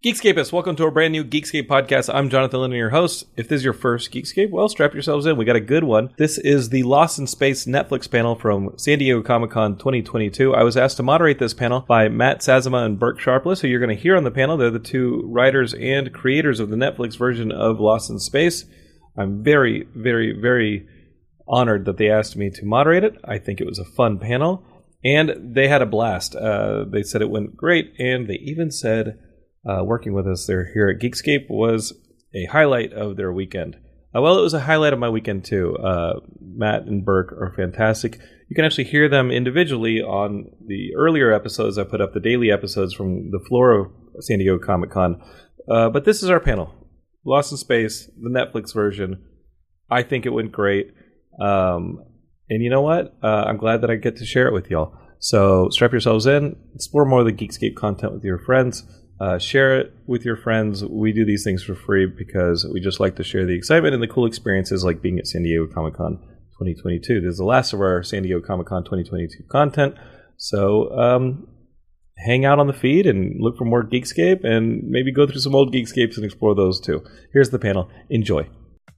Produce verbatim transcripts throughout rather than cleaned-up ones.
Geekscapists, welcome to a brand new Geekscape podcast. I'm Jonathan Linden, your host. If this is your first Geekscape, well, strap yourselves in. We got a good one. This is the Lost in Space Netflix panel from San Diego Comic-Con twenty twenty-two. I was asked to moderate this panel by Matt Sazama and Burke Sharpless, who you're going to hear on the panel. They're the two writers and creators of the Netflix version of Lost in Space. I'm very, very, very honored that they asked me to moderate it. I think it was a fun panel, and they had a blast. Uh, they said it went great, and they even said Uh, working with us there here at Geekscape was a highlight of their weekend. Uh, well, it was a highlight of my weekend too. Uh, Matt and Burke are fantastic. You can actually hear them individually on the earlier episodes. I put up the daily episodes from the floor of San Diego Comic-Con. Uh, but this is our panel. Lost in Space, the Netflix version. I think it went great. Um, and you know what? Uh, I'm glad that I get to share it with y'all. So strap yourselves in. Explore more of the Geekscape content with your friends. Uh, share it with your friends. We do these things for free because we just like to share the excitement and the cool experiences like being at San Diego Comic-Con twenty twenty-two. This is the last of our San Diego Comic-Con twenty twenty-two content. So um, hang out on the feed and look for more Geekscape and maybe go through some old Geekscapes and explore those too. Here's the panel. Enjoy.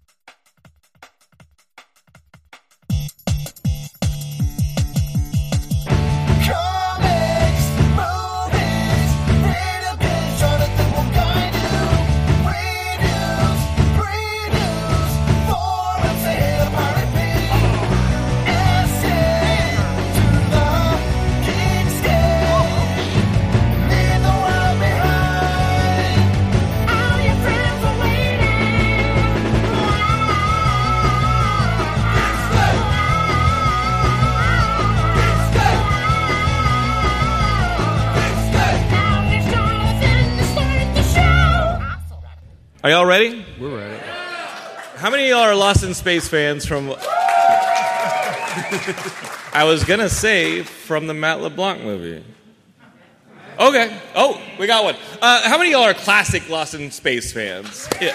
Are y'all ready? We're ready. How many of y'all are Lost in Space fans from... I was going to say from the Matt LeBlanc movie. Okay. Oh, we got one. Uh, how many of y'all are classic Lost in Space fans? Yeah.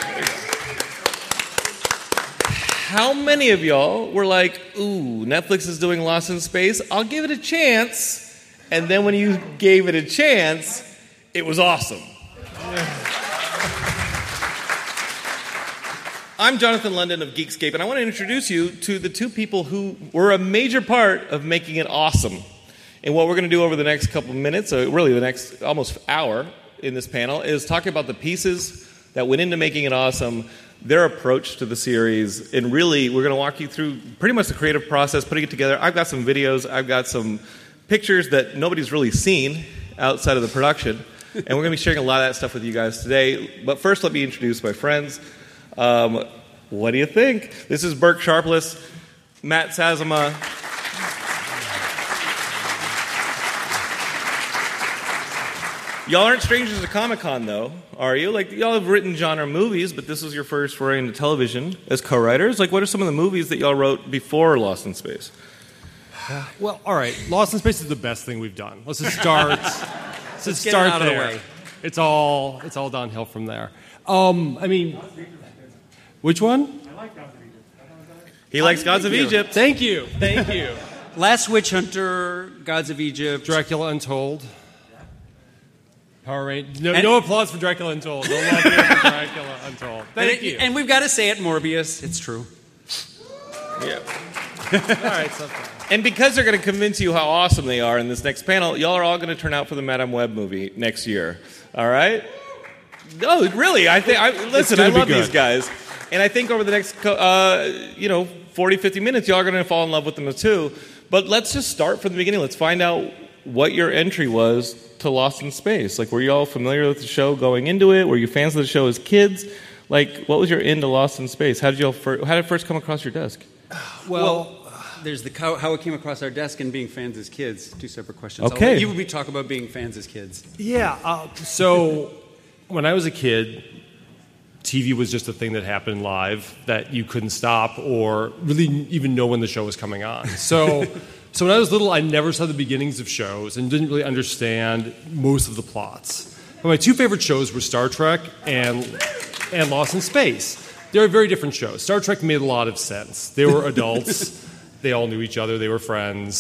How many of y'all were like, ooh, Netflix is doing Lost in Space, I'll give it a chance. And then when you gave it a chance, it was awesome. Yeah. I'm Jonathan London of Geekscape, and I want to introduce you to the two people who were a major part of making it awesome. And what we're going to do over the next couple of minutes, or really the next almost hour in this panel, is talk about the pieces that went into making it awesome, their approach to the series, and really we're going to walk you through pretty much the creative process, putting it together. I've got some videos, I've got some pictures that nobody's really seen outside of the production, and we're going to be sharing a lot of that stuff with you guys today. But first, let me introduce my friends. Um, what do you think? This is Burke Sharpless, Matt Sazama. Y'all aren't strangers to Comic-Con, though, are you? Like, y'all have written genre movies, but this was your first foray into television as co-writers. Like, what are some of the movies that y'all wrote before Lost in Space? Uh, well, all right. Lost in Space is the best thing we've done. Let's just start. let's just get start it out there. of the way. It's all it's all downhill from there. Um, I mean, which one? I like Gods of Egypt. He likes Gods of Egypt. Thank you. Thank you. Last Witch Hunter, Gods of Egypt. Dracula Untold. Power Rangers. No, And- no applause for Dracula Untold. No love here for Dracula Untold. Thank and, you. And we've got to say it, Morbius. It's true. Yeah. all right, something. And because they're going to convince you how awesome they are in this next panel, y'all are all going to turn out for the Madame Web movie next year. All right? No, really. I think. I, listen, I gonna be love good. these guys, and I think over the next, co- uh, you know, forty, fifty minutes, y'all are going to fall in love with them too. But let's just start from the beginning. Let's find out what your entry was to Lost in Space. Like, were you all familiar with the show going into it? Were you fans of the show as kids? Like, what was your into Lost in Space? How did you all fir- how did it first come across your desk? Well, well there's the how, how it came across our desk and being fans as kids. Two separate questions. Okay. I'll let you we talk about being fans as kids. Yeah. Uh, so when I was a kid, T V was just a thing that happened live that you couldn't stop or really even know when the show was coming on. So, so when I was little, I never saw the beginnings of shows and didn't really understand most of the plots. But my two favorite shows were Star Trek and and Lost in Space. They were very different shows. Star Trek made a lot of sense. They were adults. They all knew each other. They were friends.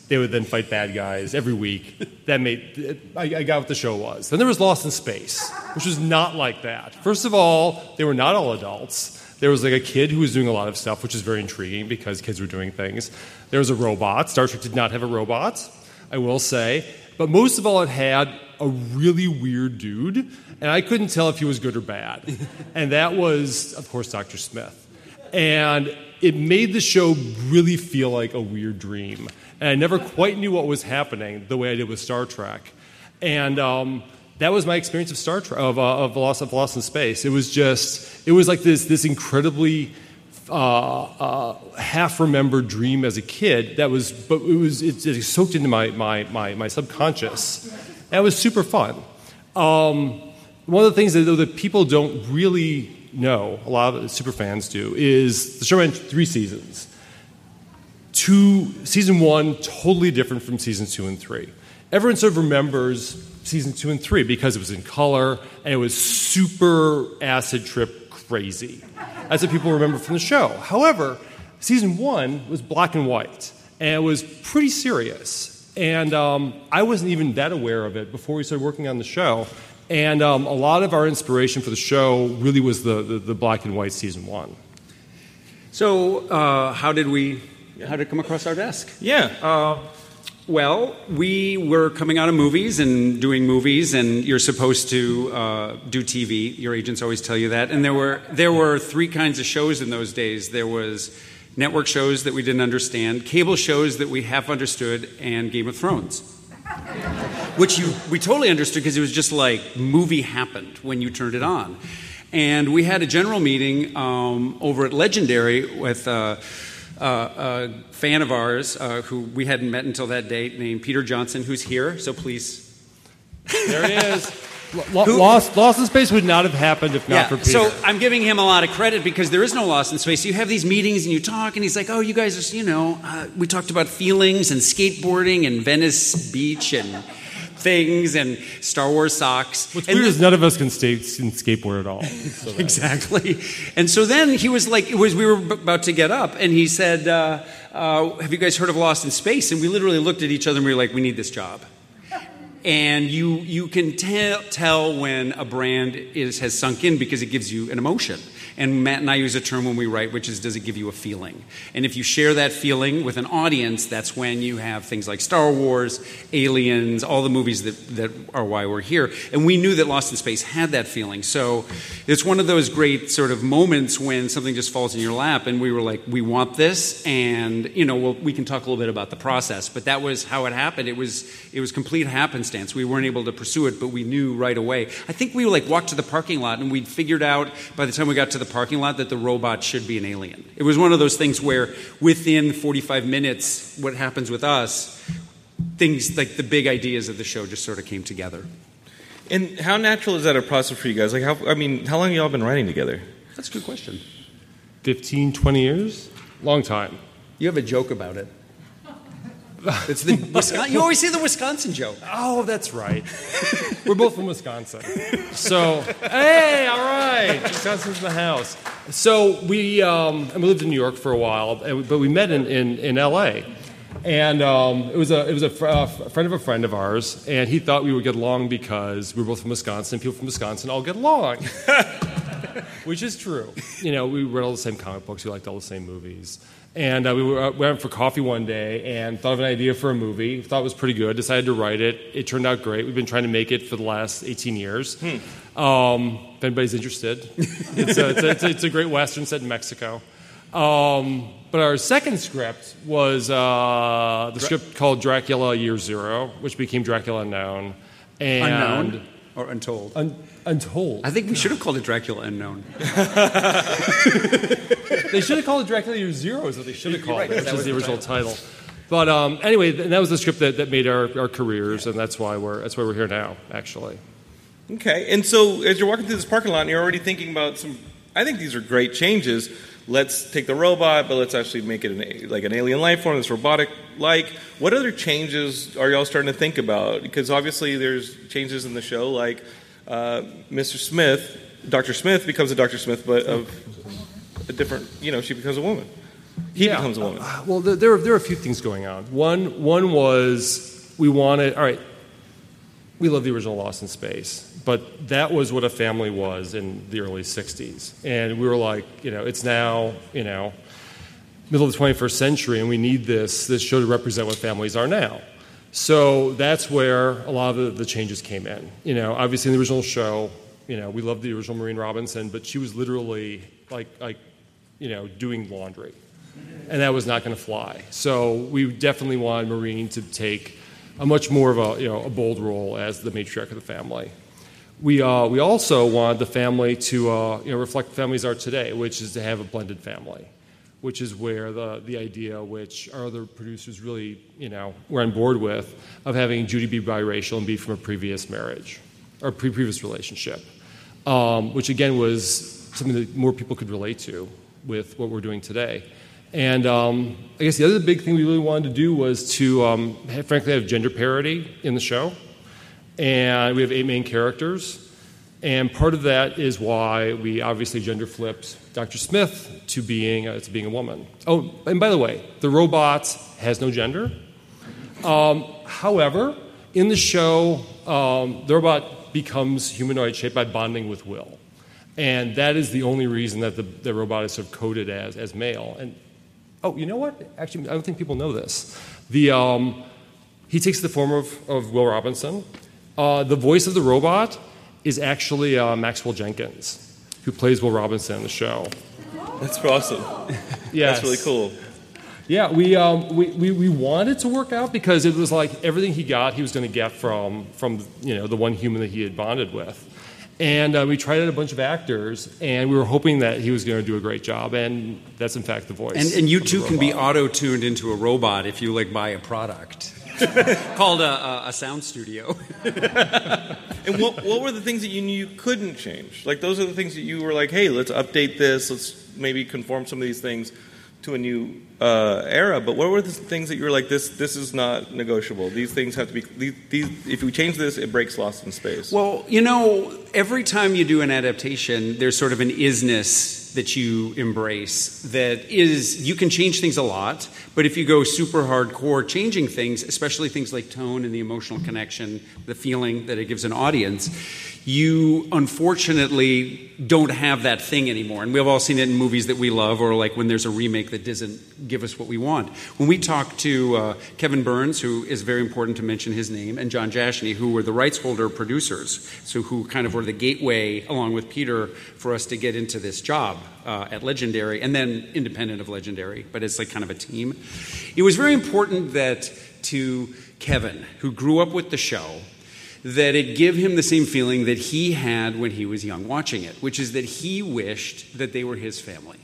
They would then fight bad guys every week. That made I, I got what the show was. Then there was Lost in Space, which was not like that. First of all, they were not all adults. There was like a kid who was doing a lot of stuff, which is very intriguing because kids were doing things. There was a robot. Star Trek did not have a robot, I will say. But most of all, it had a really weird dude, and I couldn't tell if he was good or bad. And that was, of course, Doctor Smith. And it made the show really feel like a weird dream. And I never quite knew what was happening the way I did with Star Trek. And um, that was my experience of Star Trek, of, uh, of, Lost, of Lost in Space. It was just, it was like this, this incredibly uh, uh, half-remembered dream as a kid that was, but it was, it, it soaked into my, my, my, my subconscious. And it was super fun. Um, one of the things that, though, that people don't really know, a lot of the super fans do, is the show ran three seasons. Two, season one, totally different from season two and three. Everyone sort of remembers season two and three because it was in color and it was super acid trip crazy. That's what people remember from the show. However, season one was black and white and it was pretty serious. And um, I wasn't even that aware of it before we started working on the show. And um, a lot of our inspiration for the show really was the, the, the black and white season one. So uh, how did we, how did it come across our desk? Yeah. Uh, well, we were coming out of movies and doing movies, and you're supposed to uh, do T V. Your agents always tell you that. And there were there were three kinds of shows in those days. There was network shows that we didn't understand, cable shows that we half understood, and Game of Thrones. Which you we totally understood because it was just like movie happened when you turned it on. And we had a general meeting um, over at Legendary with uh, uh, a fan of ours uh, who we hadn't met until that date named Peter Johnson, who's here, so please. There he is. L- Lost, Lost in Space would not have happened if not yeah, for Peter. So I'm giving him a lot of credit because there is no Lost in Space. You have these meetings and you talk, and he's like, oh, you guys are, you know, uh, we talked about feelings and skateboarding and Venice Beach and things and Star Wars socks. What's and weird then, is none of us can, stay, can skateboard at all. So exactly. And so then he was like, it was we were about to get up, and he said, uh, uh, have you guys heard of Lost in Space? And we literally looked at each other and we were like, we need this job. And you you can tell tell when a brand is has sunk in because it gives you an emotion. And Matt and I use a term when we write, which is, does it give you a feeling? And if you share that feeling with an audience, that's when you have things like Star Wars, Aliens, all the movies that, that are why we're here. And we knew that Lost in Space had that feeling. So it's one of those great sort of moments when something just falls in your lap, and we were like, we want this, and, you know, well, we can talk a little bit about the process. But that was how it happened. It was it was complete happenstance. We weren't able to pursue it, but we knew right away. I think we like walked to the parking lot, and we'd figured out by the time we got to the parking lot that the robot should be an alien. It was one of those things where within forty-five minutes, what happens with us, things like the big ideas of the show just sort of came together. And how natural is that a process for you guys? Like, how, I mean, how long have y'all been writing together? That's a good question. fifteen, twenty years? Long time. You have a joke about it. It's the Wisconsin, you always say the Wisconsin joke. Oh, that's right. We're both from Wisconsin. So, hey, all right. Wisconsin's in the house. So we, um, and we lived in New York for a while, but we met in, in, in L A. And um, it was a it was a, fr- a friend of a friend of ours, and he thought we would get along because we were both from Wisconsin. People from Wisconsin all get along, which is true. You know, we read all the same comic books. We liked all the same movies. And uh, we were, uh, went for coffee one day and thought of an idea for a movie. Thought it was pretty good. Decided to write it. It turned out great. We've been trying to make it for the last eighteen years. Hmm. Um, if anybody's interested, it's a, it's, a, it's, a, it's a great Western set in Mexico. Um, but our second script was uh, the script called Dracula Year Zero, which became Dracula Unknown. And Unknown or Untold? Un- Untold. I think we should have called it Dracula Unknown. They should have called it Dracula Year Zero is what they should have called right, it, which that is was the the original title. But um, anyway, th- that was the script that, that made our, our careers, and that's why we're that's why we're here now, actually. Okay, and so as you're walking through this parking lot, and you're already thinking about some. I think these are great changes. Let's take the robot, but let's actually make it an, like an alien life form that's robotic-like. What other changes are y'all starting to think about? Because obviously there's changes in the show, like uh, Mister Smith, Doctor Smith becomes a Doctor Smith, but of a different, you know, she becomes a woman. he yeah. becomes a woman. Uh, well, there, there, are, there are a few things going on. One, one was we wanted, all right, we love the original Lost in Space, but that was what a family was in the early sixties. And we were like, you know, it's now, you know, middle of the twenty-first century, and we need this, this show to represent what families are now. So that's where a lot of the, the changes came in. You know, obviously in the original show, you know, we loved the original Maureen Robinson, but she was literally like, like, you know, doing laundry. And that was not going to fly. So we definitely wanted Maureen to take a much more of a, you know, a bold role as the matriarch of the family. We, uh, we also wanted the family to, uh, you know, reflect families are today, which is to have a blended family, which is where the, the idea, which our other producers really, you know, were on board with, of having Judy be biracial and be from a previous marriage, or pre- previous relationship, um, which again was something that more people could relate to with what we're doing today. And um, I guess the other big thing we really wanted to do was to, um, have, frankly, have gender parity in the show. And we have eight main characters. And part of that is why we obviously gender flipped Doctor Smith to being, uh, to being a woman. Oh, and by the way, the robot has no gender. Um, however, in the show, um, the robot becomes humanoid shaped by bonding with Will. And that is the only reason that the, the robot is sort of coded as, as male. And oh, you know what? Actually, I don't think people know this. The, um, he takes the form of, of Will Robinson. Uh, the voice of the robot is actually uh, Maxwell Jenkins, who plays Will Robinson in the show. That's awesome. Yes. That's really cool. Yeah, we, um, we, we, we wanted to work out because it was like everything he got, he was going to get from, from you know, the one human that he had bonded with. And uh, we tried out a bunch of actors, and we were hoping that he was going to do a great job, and that's in fact the voice. And, and you too can be auto-tuned into a robot if you like buy a product called a, a, a sound studio. And what, what were the things that you knew you couldn't change? Like those are the things that you were like, hey, let's update this, let's maybe conform some of these things to a new uh, era. But what were the things that you were like, this this is not negotiable? These things have to be, these, these, if we change this, it breaks Lost in Space. Well, you know, every time you do an adaptation, there's sort of an isness that you embrace that is, you can change things a lot, but if you go super hardcore changing things, especially things like tone and the emotional connection, the feeling that it gives an audience, you unfortunately don't have that thing anymore. And we've all seen it in movies that we love, or like when there's a remake that doesn't give us what we want. When we talked to uh, Kevin Burns, who is very important to mention his name, and John Jashny, who were the rights holder producers, so who kind of were the gateway, along with Peter, for us to get into this job uh, at Legendary, and then independent of Legendary, but it's like kind of a team. It was very important that to Kevin, who grew up with the show, that it give him the same feeling that he had when he was young watching it, which is that he wished that they were his family.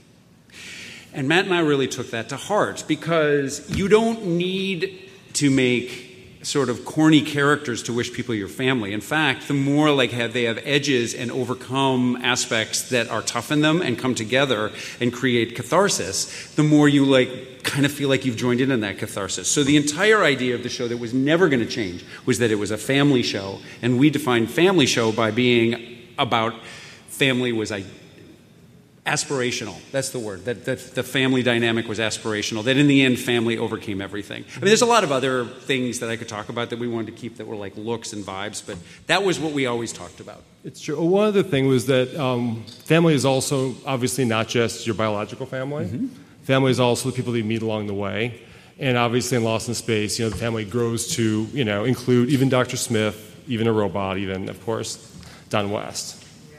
And Matt and I really took that to heart, because you don't need to make sort of corny characters to wish people your family. In fact, the more like have they have edges and overcome aspects that are tough in them and come together and create catharsis, the more you like kind of feel like you've joined in on that catharsis. So the entire idea of the show that was never going to change was that it was a family show, and we defined family show by being about family was I. aspirational. That's the word. That, that the family dynamic was aspirational. That in the end, family overcame everything. I mean, there's a lot of other things that I could talk about that we wanted to keep that were like looks and vibes, but that was what we always talked about. It's true. One other thing was that um, family is also obviously not just your biological family. Mm-hmm. Family is also the people that you meet along the way. And obviously in Lost in Space, you know, the family grows to, you know, include even Doctor Smith, even a robot, even, of course, Don West.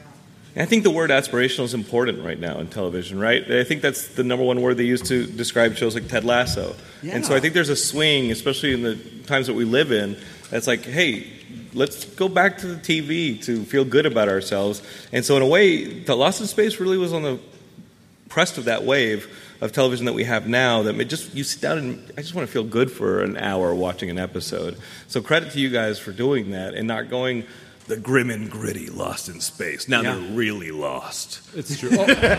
I think the word aspirational is important right now in television, right? I think that's the number one word they use to describe shows like Ted Lasso. Yeah. And so I think there's a swing, especially in the times that we live in, that's like, hey, let's go back to the T V to feel good about ourselves. And so in a way, the Lost in Space really was on the crest of that wave of television that we have now, that it just you sit down and I just want to feel good for an hour watching an episode. So credit to you guys for doing that and not going the grim and gritty Lost in Space. Now yeah. they're really lost. It's true.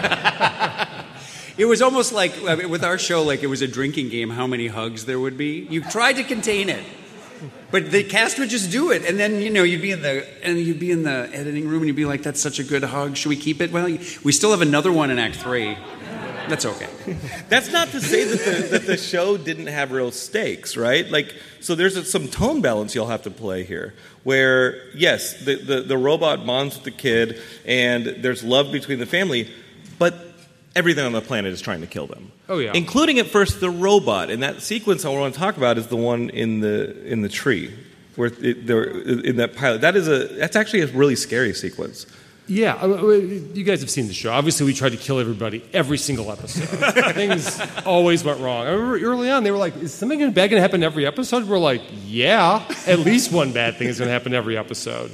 It was almost like, I mean, with our show, like it was a drinking game, how many hugs there would be. You tried to contain it, but the cast would just do it. And then, you know, you'd be in the and you'd be in the editing room and you'd be like, that's such a good hug. Should we keep it? Well, we still have another one in Act Three. That's okay. That's not to say that the, that the show didn't have real stakes, right? Like, so there's a, some tone balance you'll have to play here, where, yes, the, the, the robot bonds with the kid, and there's love between the family, but everything on the planet is trying to kill them. Oh, yeah. Including, at first, the robot. And that sequence I want to talk about is the one in the in the tree, where it, there, in that pilot. That is a that's actually a really scary sequence. Yeah, I mean, you guys have seen the show. Obviously, we tried to kill everybody every single episode. Things always went wrong. I remember early on, they were like, is something bad going to happen every episode? We're like, yeah, at least one bad thing is going to happen every episode.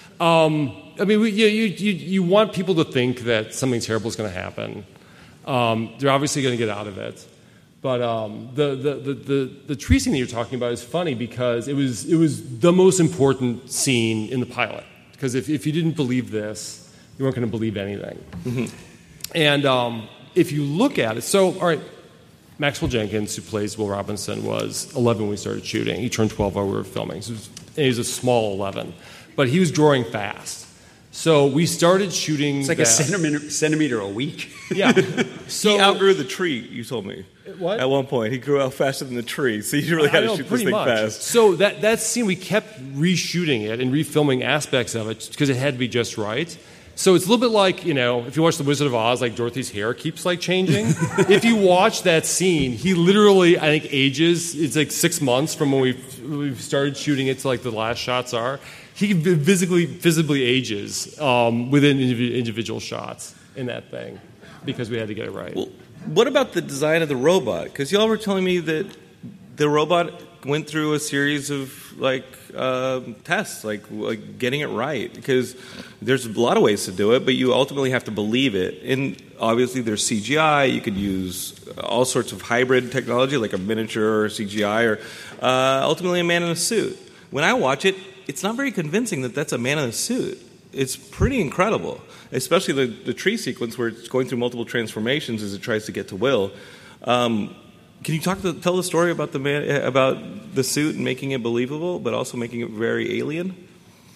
Um, I mean, we, you, you, you want people to think that something terrible is going to happen. Um, they're obviously going to get out of it. But um, the, the, the, the, the tree scene that you're talking about is funny because it was, it was the most important scene in the pilot. Because if, if you didn't believe this, you weren't going to believe anything. Mm-hmm. And um, if you look at it, so, all right, Maxwell Jenkins, who plays Will Robinson, was eleven when we started shooting. He turned twelve while we were filming. So he was, he was a small eleven. But he was growing fast. So we started shooting It's like that. a centimeter, centimeter a week. Yeah. So, he outgrew the tree, you told me. What? At one point. He grew out faster than the tree, so you really had to know, shoot this thing much. fast. So that, that scene, we kept reshooting it and refilming aspects of it because it had to be just right. So it's a little bit like, you know, if you watch The Wizard of Oz, like Dorothy's hair keeps, like, changing. If you watch that scene, he literally, I think, ages. It's like six months from when we we started shooting it to, like, the last shots are. He physically, visibly ages um, within individual shots in that thing because we had to get it right. Well, what about the design of the robot? Because y'all were telling me that the robot went through a series of, like, uh, tests, like, like getting it right. Because there's a lot of ways to do it, but you ultimately have to believe it. And obviously there's C G I. You could use all sorts of hybrid technology, like a miniature or C G I, or uh, ultimately a man in a suit. When I watch it, it's not very convincing that that's a man in a suit. It's pretty incredible, especially the, the tree sequence where it's going through multiple transformations as it tries to get to Will. Um, can you talk to, tell the story about the man, about the suit and making it believable, but also making it very alien?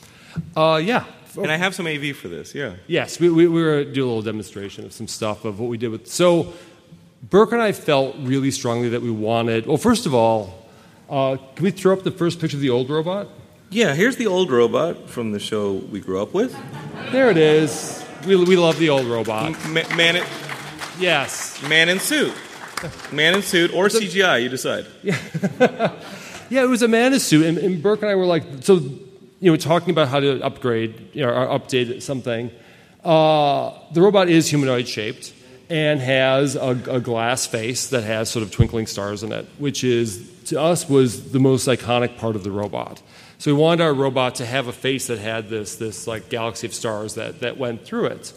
Uh, yeah. And I have some A V for this, yeah. Yes, we, we, we were going to do a little demonstration of some stuff of what we did with. So Burke and I felt really strongly that we wanted, well, first of all, uh, can we throw up the first picture of the old robot? Yeah, here's the old robot from the show we grew up with. There it is. We, we love the old robot. M- man, in, yes. Man in suit. Man in suit or C G I, you decide. Yeah, yeah, it was a man in suit, and, and Burke and I were like, so, you know, talking about how to upgrade, you know, or update something. Uh, the robot is humanoid shaped and has a, a glass face that has sort of twinkling stars in it, which is, to us, was the most iconic part of the robot. So we wanted our robot to have a face that had this, this like galaxy of stars that, that went through it.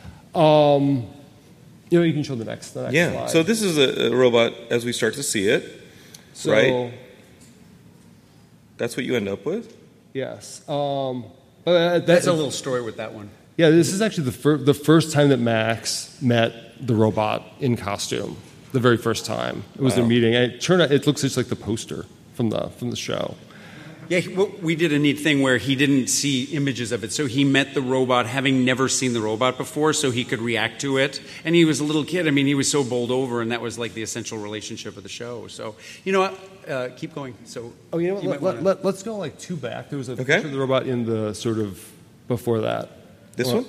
Um, you know, you can show the next, the next yeah. slide. So this is a, a robot as we start to see it, so, right? That's what you end up with? Yes. Um, but uh, that, That's a little story with that one. Yeah, this is actually the, fir- the first time that Max met the robot in costume. The very first time. It was wow. their meeting. And it turned out it looks just like the poster from the from the show. Yeah, well, we did a neat thing where he didn't see images of it. So he met the robot having never seen the robot before, so he could react to it. And he was a little kid. I mean, he was so bowled over, and that was like the essential relationship of the show. So, you know what? Uh, keep going. So, Oh, you know what? you Let, might let, wanna- let, let's go like two back. There was a Okay. picture of the robot in the sort of before that. This Well, one?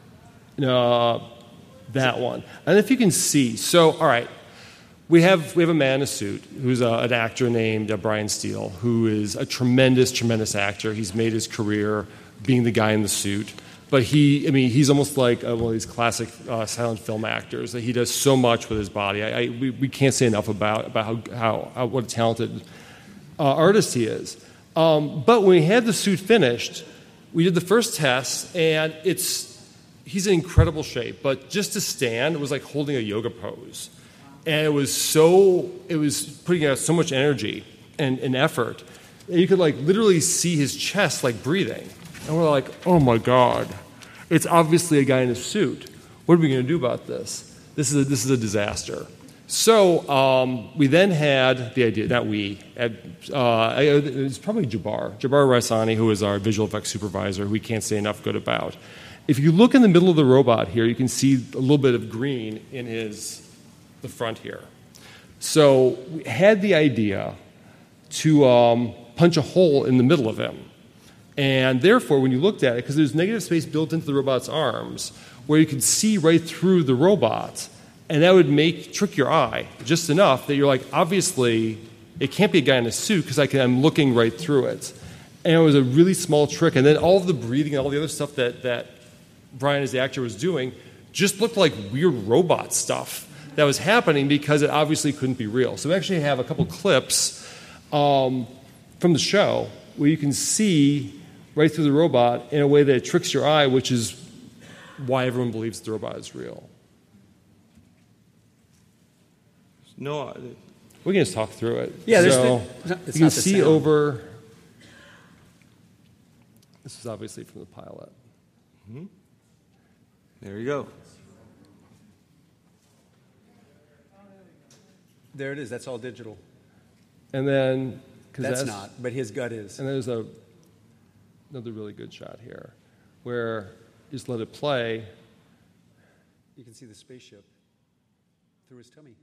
No, that one. And if you can see, so all right, we have we have a man in a suit who's a, an actor named uh, Brian Steele, who is a tremendous, tremendous actor. He's made his career being the guy in the suit. But he, I mean, he's almost like uh, one of these classic uh, silent film actors. That he does so much with his body. I, I we, we can't say enough about about how, how, how what a talented uh, artist he is. Um, but when we had the suit finished, we did the first test, and it's he's in incredible shape. But just to stand, it was like holding a yoga pose. And it was so, it was putting out so much energy and, and effort. And you could like literally see his chest like breathing. And we're like, oh my God, it's obviously a guy in a suit. What are we going to do about this? This is a, this is a disaster. So um, we then had the idea, not we, had, uh, it was probably Jabbar, Jabbar Raisani, who is our visual effects supervisor, who we can't say enough good about. If you look in the middle of the robot here, you can see a little bit of green in his the front here. So we had the idea to um, punch a hole in the middle of him. And therefore, when you looked at it, because there's negative space built into the robot's arms, where you could see right through the robot, and that would make trick your eye just enough that you're like, obviously, it can't be a guy in a suit because I can, I'm looking right through it. And it was a really small trick. And then all of the breathing and all the other stuff that, that Brian, as the actor, was doing just looked like weird robot stuff that was happening because it obviously couldn't be real. So we actually have a couple clips um, from the show where you can see right through the robot in a way that it tricks your eye, which is why everyone believes the robot is real. No, we can just talk through it. Yeah, there's so the, it's you can not the see sound. over. This is obviously from the pilot. Mm-hmm. There you go. There it is. That's all digital. And then That's, that's not, but his gut is. And there's a another really good shot here, where you just let it play. You can see the spaceship through his tummy.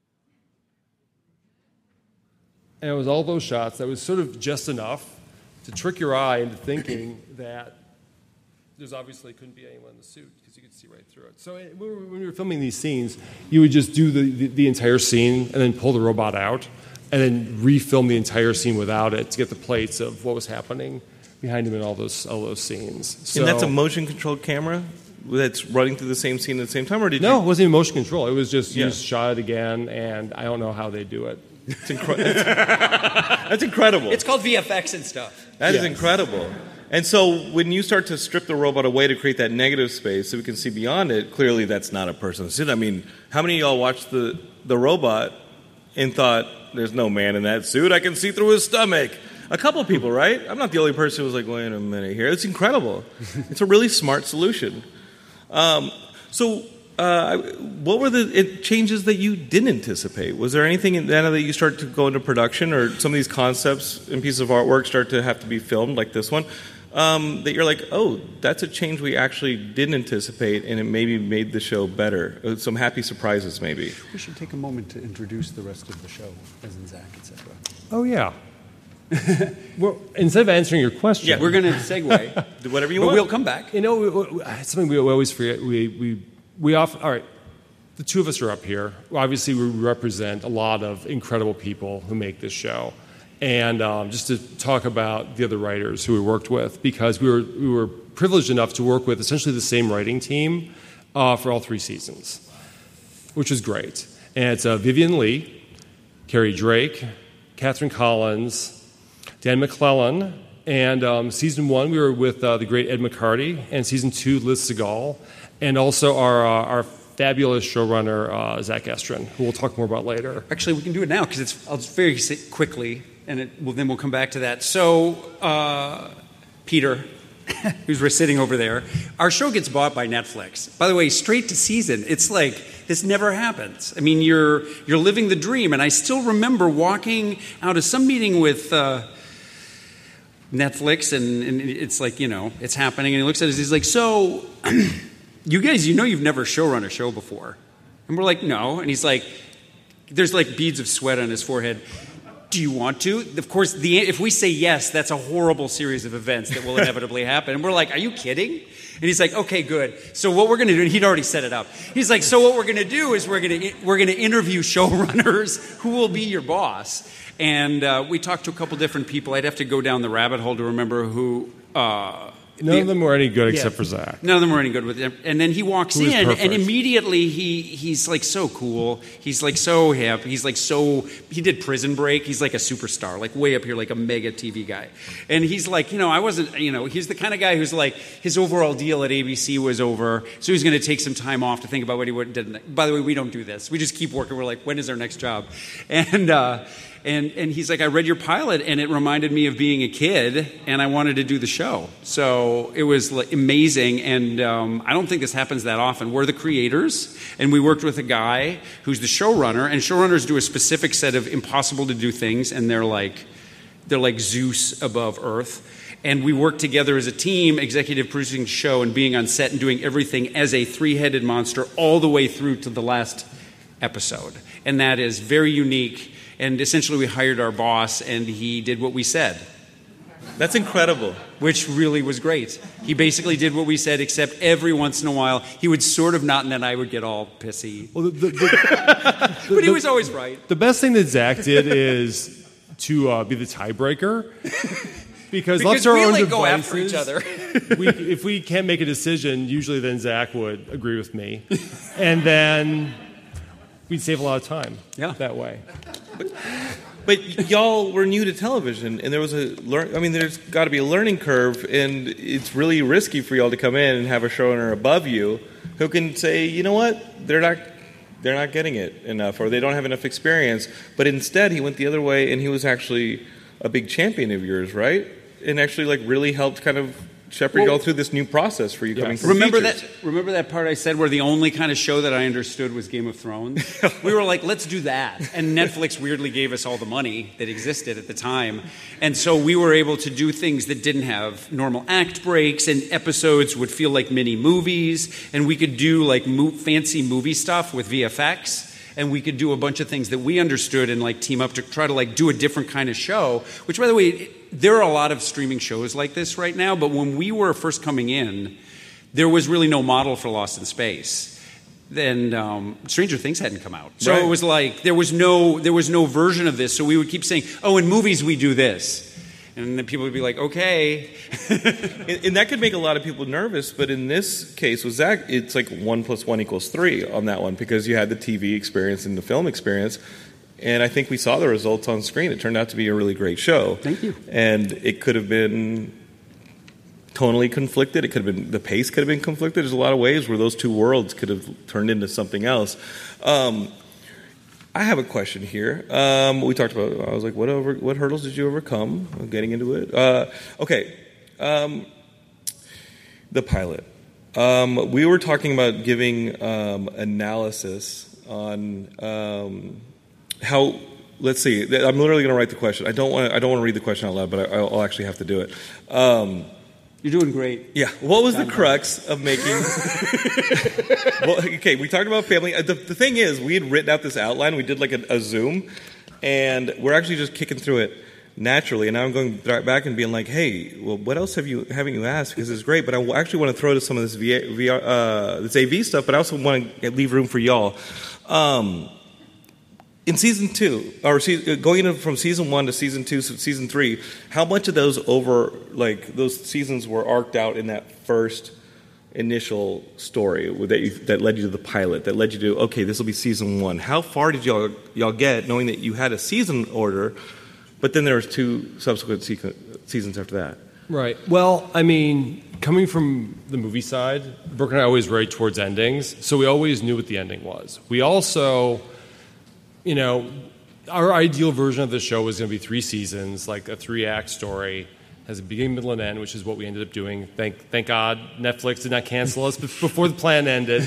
And it was all those shots that was sort of just enough to trick your eye into thinking that there's obviously couldn't be anyone in the suit because you could see right through it. So when we were, when we were filming these scenes, you would just do the, the, the entire scene and then pull the robot out and then refilm the entire scene without it to get the plates of what was happening behind him in all those all those scenes. So, and that's a motion-controlled camera that's running through the same scene at the same time, or did no, you? it wasn't even motion control. It was just Yeah. you just shot it again, and I don't know how they do it. It's incre- that's, that's incredible. It's called V F X and stuff. That Yes. is incredible. And so when you start to strip the robot away to create that negative space so we can see beyond it, clearly that's not a person's suit. I mean, how many of y'all watched the, the robot and thought, there's no man in that suit, I can see through his stomach? A couple people, right? I'm not the only person who was like, wait a minute here. It's incredible. It's a really smart solution. Um, so uh, what were the it, changes that you didn't anticipate? Was there anything in, now that you start to go into production or some of these concepts and pieces of artwork start to have to be filmed like this one, um, that you're like, oh, that's a change we actually didn't anticipate and it maybe made the show better? Some happy surprises maybe. We should take a moment to introduce the rest of the show, as in Zach, et cetera. Oh, yeah. Well, instead of answering your question, Yeah. We're going to segue. Do whatever you But want. we'll come back. you know, we, we, it's something we always forget. We, we, we often, all right, the two of us are up here. Obviously, we represent a lot of incredible people who make this show. And um, just to talk about the other writers who we worked with, because we were, we were privileged enough to work with essentially the same writing team uh, for all three seasons, which was great. And it's uh, Vivian Lee, Carrie Drake, Catherine Collins, Dan McClellan, and um, season one we were with uh, the great Ed McCarty, and season two Liz Segal, and also our uh, our fabulous showrunner uh, Zach Estrin, who we'll talk more about later. Actually, we can do it now because it's. I'll just very si- quickly, and it, well, then we'll come back to that. So, uh, Peter, who's sitting over there, our show gets bought by Netflix. By the way, straight to season. It's like this never happens. I mean, you're you're living the dream, and I still remember walking out of some meeting with. Uh, Netflix, and, and it's like, you know, it's happening, and he looks at us, he's like, so, you guys, you know you've never showrun a show before. And we're like, no. And he's like, there's like beads of sweat on his forehead. Do you want to? Of course, the, if we say yes, that's a horrible series of events that will inevitably happen. And we're like, are you kidding? And he's like, okay, good. So what we're going to do, and he'd already set it up. He's like, so what we're going to do is we're going to we're going to interview showrunners who will be your boss. And uh, we talked to a couple different people. I'd have to go down the rabbit hole to remember who. Uh, None the, of them were any good yeah. except for Zach. None of them were any good with him. And then he walks Who is in, perfect. and immediately he he's like so cool. He's like so hip. He's like so. He did Prison Break. He's like a superstar, like way up here, like a mega T V guy. And he's like, you know, I wasn't, you know, he's the kind of guy who's like, his overall deal at A B C was over, so he's going to take some time off to think about what he would did. By the way, we don't do this. We just keep working. We're like, when is our next job? And. uh And and he's like, I read your pilot, and it reminded me of being a kid, and I wanted to do the show. So it was like, amazing, and um, I don't think this happens that often. We're the creators, and we worked with a guy who's the showrunner, and showrunners do a specific set of impossible to do things, and they're like they're like Zeus above Earth. And we worked together as a team, executive producing the show and being on set and doing everything as a three-headed monster all the way through to the last episode. And that is very unique. And essentially we hired our boss, and he did what we said. That's incredible. Which really was great. He basically did what we said, except every once in a while he would sort of not, and then I would get all pissy. Well, the, the, the, but he was always right. The best thing that Zach did is to uh, be the tiebreaker. Because, because left to our we own like devices, go after each other. we, if we can't make a decision, usually then Zach would agree with me. And then we'd save a lot of time yeah. that way. But, but y'all were new to television, and there was a learn. I mean, there's got to be a learning curve, and it's really risky for y'all to come in and have a showrunner above you who can say, you know what, they're not, they're not getting it enough, or they don't have enough experience. But instead, he went the other way, and he was actually a big champion of yours, right? And actually, like, really helped kind of shepherd well, y'all through this new process for you yes. coming from remember features. that remember that part I said where the only kind of show that I understood was Game of Thrones? We were like, let's do that. And Netflix weirdly gave us all the money that existed at the time. And so we were able to do things that didn't have normal act breaks, and episodes would feel like mini movies, and we could do like mo- fancy movie stuff with V F X. And we could do a bunch of things that we understood and like team up to try to like do a different kind of show, which, by the way, it, there are a lot of streaming shows like this right now, but when we were first coming in, there was really no model for Lost in Space. Then um, Stranger Things hadn't come out. So right. it was like there was no there was no version of this, so we would keep saying, oh, in movies we do this. And then people would be like, okay. and, and that could make a lot of people nervous, but in this case with Zach, it's like one plus one equals three on that one, because you had the T V experience and the film experience. And I think we saw the results on screen. It turned out to be a really great show. Thank you. And it could have been tonally conflicted. It could have been, the pace could have been conflicted. There's a lot of ways where those two worlds could have turned into something else. Um, I have a question here. Um, we talked about, I was like, what over, what hurdles did you overcome getting into it? Uh, okay. Um, the pilot. Um, we were talking about giving um, analysis on um, how, let's see, I'm literally going to write the question. I don't want to, I don't want to read the question out loud, but I, I'll actually have to do it. Um, You're doing great. Yeah. What was the crux of making... well, okay, we talked about family. The, the thing is, we had written out this outline. We did like a, a Zoom, and we're actually just kicking through it naturally. And now I'm going back and being like, hey, well, what else have you haven't you asked? Because it's great, but I actually want to throw to some of this V R, uh, this A V stuff, but I also want to leave room for y'all. Um, in season two, or se- going into from season one to season two, to season three, how much of those over, like those seasons were arced out in that first initial story that you, that led you to the pilot, that led you to, okay, this will be season one? How far did y'all y'all get, knowing that you had a season order, but then there was two subsequent sequ- seasons after that? Right. Well, I mean, coming from the movie side, Brooke and I always write towards endings, so we always knew what the ending was. We also, you know, our ideal version of the show was going to be three seasons, like a three-act story, has a beginning, middle, and end, which is what we ended up doing. Thank, thank God Netflix did not cancel us before the plan ended.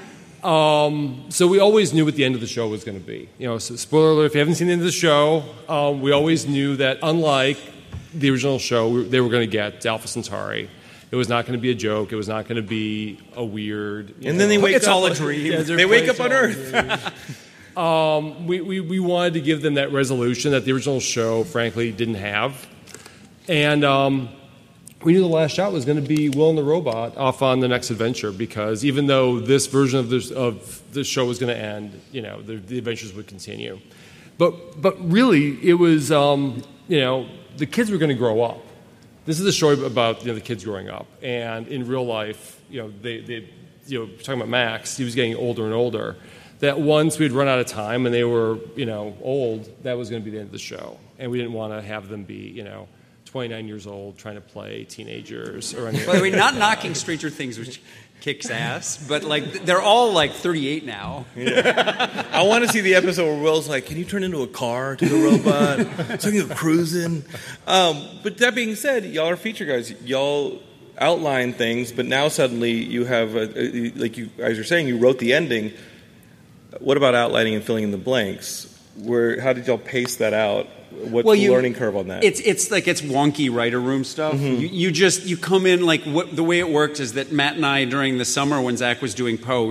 Um, so we always knew what the end of the show was going to be. You know, so spoiler alert, if you haven't seen the end of the show, um, we always knew that unlike the original show, we, they were going to get Alpha Centauri. It was not going to be a joke. It was not going to be a weird... And know, then they wake it's up... all a dream. Yeah, they wake up on Earth. um, we, we, we wanted to give them that resolution that the original show, frankly, didn't have. And um, we knew the last shot was going to be Will and the Robot off on the next adventure, because even though this version of this of the show was going to end, you know, the, the adventures would continue. But but really, it was um, you know, the kids were going to grow up. This is a story about, you know, the kids growing up, and in real life, you know, they, they you know, talking about Max, he was getting older and older. That once we'd run out of time and they were, you know, old, that was going to be the end of the show, and we didn't want to have them be, you know, twenty-nine years old trying to play teenagers or anything. By the way, not knocking Stranger Things, which kicks ass, but like they're all like thirty-eight now. Yeah. I want to see the episode where Will's like, "Can you turn into a car to the robot? Something of cruising." Um, but that being said, y'all are feature guys. Y'all outline things, but now suddenly you have, a, a, like you, as you're saying, you wrote the ending. What about outlining and filling in the blanks? Where how did y'all pace that out? What's well, the you, learning curve on that? It's it's like it's wonky writer room stuff. Mm-hmm. You, you just you come in like what the way it worked is that Matt and I during the summer when Zach was doing post,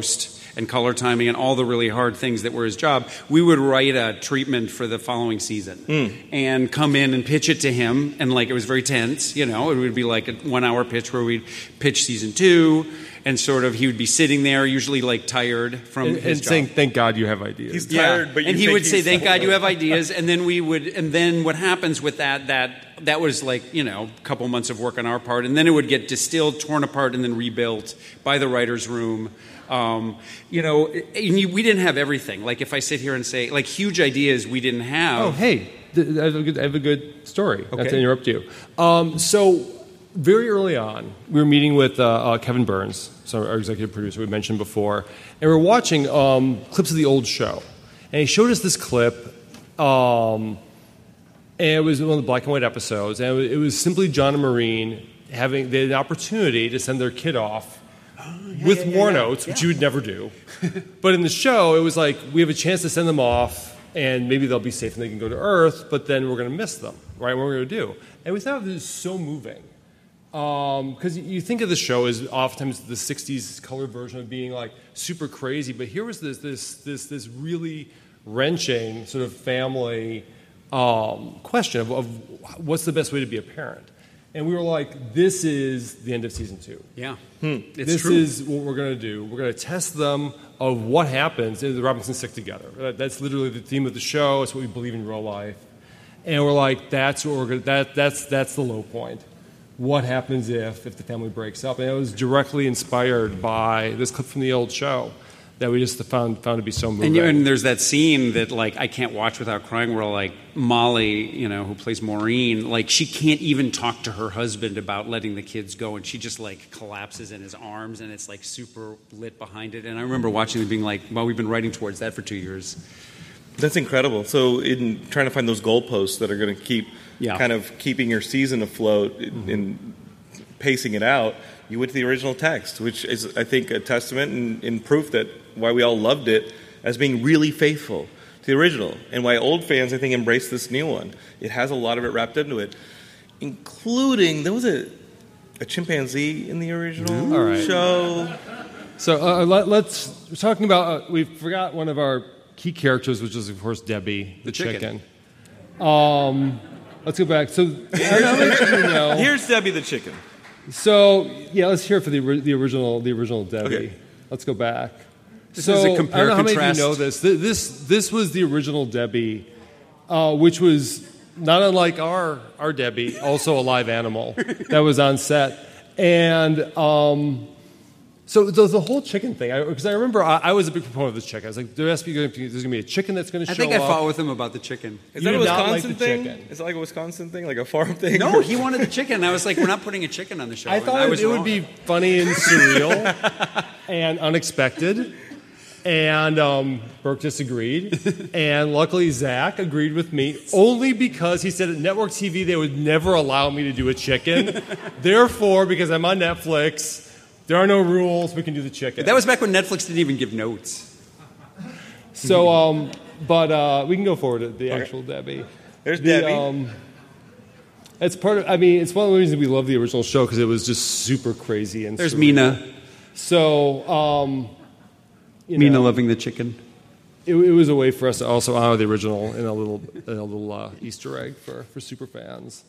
and color timing and all the really hard things that were his job, we would write a treatment for the following season mm. and come in and pitch it to him. And like it was very tense, you know, it would be like a one hour pitch where we'd pitch season two. And sort of, he would be sitting there, usually like tired from and, his and job. saying, "Thank God you have ideas." He's tired, yeah. but you and he think would say, he's "Thank God tired. you have ideas." And then we would, and then what happens with that? That that was like you know a couple months of work on our part, and then it would get distilled, torn apart, and then rebuilt by the writers' room. Um, you know, and you, we didn't have everything. Like if I sit here and say like huge ideas, we didn't have. Oh, hey, th- I have a good, I have a good story. Okay. Not to interrupt you. Um, so. Very early on, we were meeting with uh, uh, Kevin Burns, so our executive producer we mentioned before, and we were watching um, clips of the old show. And he showed us this clip, um, and it was one of the black and white episodes, and it was, it was simply John and Maureen having they had an opportunity to send their kid off oh, yeah, with yeah, war yeah, notes, yeah. which you would never do. But in the show, it was like, we have a chance to send them off, and maybe they'll be safe and they can go to Earth, but then we're going to miss them, right? What we're going to do. And we thought it was so moving. Because um, you think of the show as oftentimes the sixties color version of being like super crazy, but here was this this this this really wrenching sort of family um, question of, of what's the best way to be a parent, and we were like, this is the end of season two. Yeah, hmm. it's this true. is what we're going to do. We're going to test them of what happens if the Robinsons stick together. That's literally the theme of the show. It's what we believe in real life, and we're like, that's what we're gonna, that that's that's the low point. What happens if, if the family breaks up? And it was directly inspired by this clip from the old show that we just found found to be so moving. And, you, and there's that scene that, like, I can't watch without crying where, like, Molly, you know, who plays Maureen, like, she can't even talk to her husband about letting the kids go, and she just, like, collapses in his arms, and it's, like, super lit behind it. And I remember watching it being like, well, we've been writing towards that for two years. That's incredible. So in trying to find those goalposts that are going to keep yeah. kind of keeping your season afloat mm-hmm. and pacing it out, you went to the original text, which is, I think, a testament and, and proof that why we all loved it as being really faithful to the original, and why old fans, I think, embrace this new one. It has a lot of it wrapped into it, including, there was a, a chimpanzee in the original mm-hmm. all right. show. So uh, let, let's, we're talking about, uh, we forgot one of our key characters, which is, of course, Debbie, the, the chicken. chicken. Um, let's go back. So, I don't know you know. Here's Debbie the chicken. So, yeah, let's hear it for the the original the original Debbie. Okay. Let's go back. This so, is a compare I don't know how many contrast. of you know this. This this was the original Debbie, uh, which was not unlike our our Debbie, also a live animal that was on set, and. Um, So the, the whole chicken thing, because I, I remember I, I was a big proponent of this chicken. I was like, there has to be, there's going to be a chicken that's going to show up. I think I fought with him about the chicken. Is You that a did not Wisconsin like the thing? chicken. Is it like a Wisconsin thing, like a farm thing? No, he wanted the chicken. And I was like, we're not putting a chicken on the show. I And thought I it, was it wrong. would be funny and surreal and unexpected. And um, Burke disagreed. And luckily, Zach agreed with me, only because he said at Network T V they would never allow me to do a chicken. Therefore, because I'm on Netflix, there are no rules. We can do the chicken. That was back when Netflix didn't even give notes. So, um, but uh, we can go forward to the Okay. actual Debbie. There's The, Debbie. Um, it's part of. I mean, it's one of the reasons we love the original show because it was just super crazy and. There's surreal. Mina. So, um, you Mina know, loving the chicken. it, it was a way for us to also honor the original in a little, in a little uh, Easter egg for for super fans.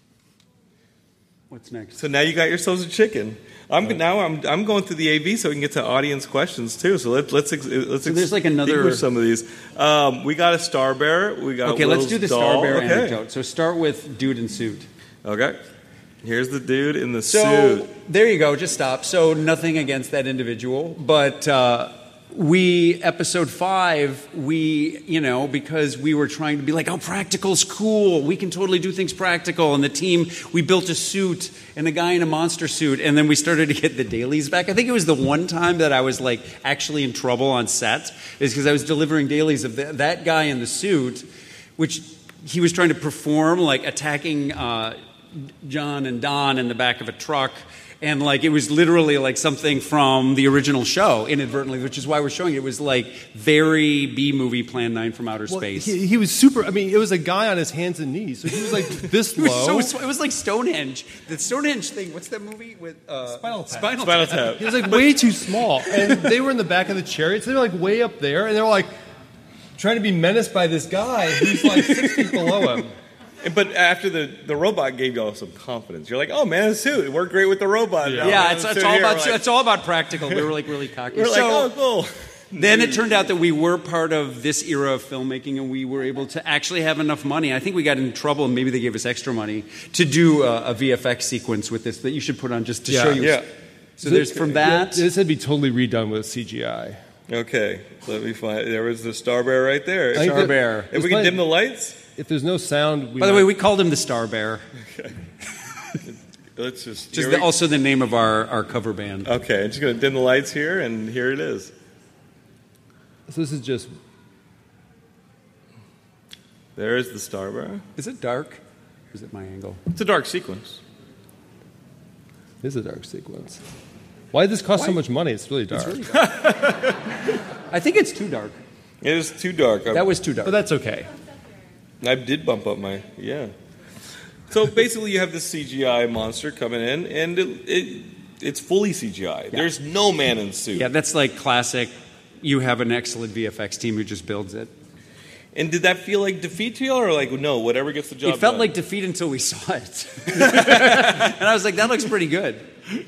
What's next? So now you got yourselves a chicken. I'm Right. now I'm I'm going through the A V so we can get to audience questions too. So let, let's ex, let's So there's like another- extinguish some of these. Um, we got a Star Bear. We got Okay, Will's let's do the doll. Star Bear okay. anecdote. So start with dude in suit. Okay. Here's the dude in the So suit. there you go. Just stop. So nothing against that individual, but uh, we episode five. We you know because we were trying to be like, oh, practical's cool. We can totally do things practical. And the team, we built a suit and a guy in a monster suit, and then we started to get the dailies back. I think it was the one time that I was like actually in trouble on set is because I was delivering dailies of the, that guy in the suit, which he was trying to perform like attacking. Uh, John and Don in the back of a truck, And like it was literally like something from the original show, inadvertently, which is why we're showing it. It was like very B movie Plan nine from Outer Well, Space. he, he was super. I mean, it was a guy on his hands and knees, so he was like this It was, low. so, it was like Stonehenge. The Stonehenge thing. What's that movie with uh, Spinal Tap. Spinal, Spinal Tap. Tap. He was like way too small, and they were in the back of the chariot, so they were like way up there, and they were like trying to be menaced by this guy who's like six feet below him. But after the, the robot gave y'all some confidence, you're like, oh man, the suit, it worked great with the robot. Yeah, Now, it's, the it's suit all here, about we're like, it's all about practical. We were like really cocky. We're like, So- oh, cool. Then it turned out that we were part of this era of filmmaking, and we were able to actually have enough money. I think we got in trouble, and maybe they gave us extra money to do a, a V F X sequence with this that you should put on just to Yeah. show you. Yeah. So there's from that. This had to be totally redone with C G I. Okay, let me find. There was the Star Bear right there. I think Star that- Bear. If we can dim the lights, If there's no sound, we By the might- way, we called him the Star Bear, let's just. which is here the, we- also the name of our, our cover band. Okay, I'm just gonna dim the lights here, and here it is. so this is just There is the Star Bear. Is it dark? Or is it my angle? It's a dark sequence. this is a dark sequence. Why did this cost so Why? much money? It's really dark. It's really dark. I think it's too dark. It is too dark. I, That was too dark. But that's okay. I did bump up my yeah. So basically, you have this C G I monster coming in, and it, it it's fully C G I. There's no man in suit. yeah, that's like classic. You have an excellent V F X team who just builds it. And did that feel like defeat to you, or like no, whatever gets the job It felt done? like defeat until we saw it. And I was like, that looks pretty good.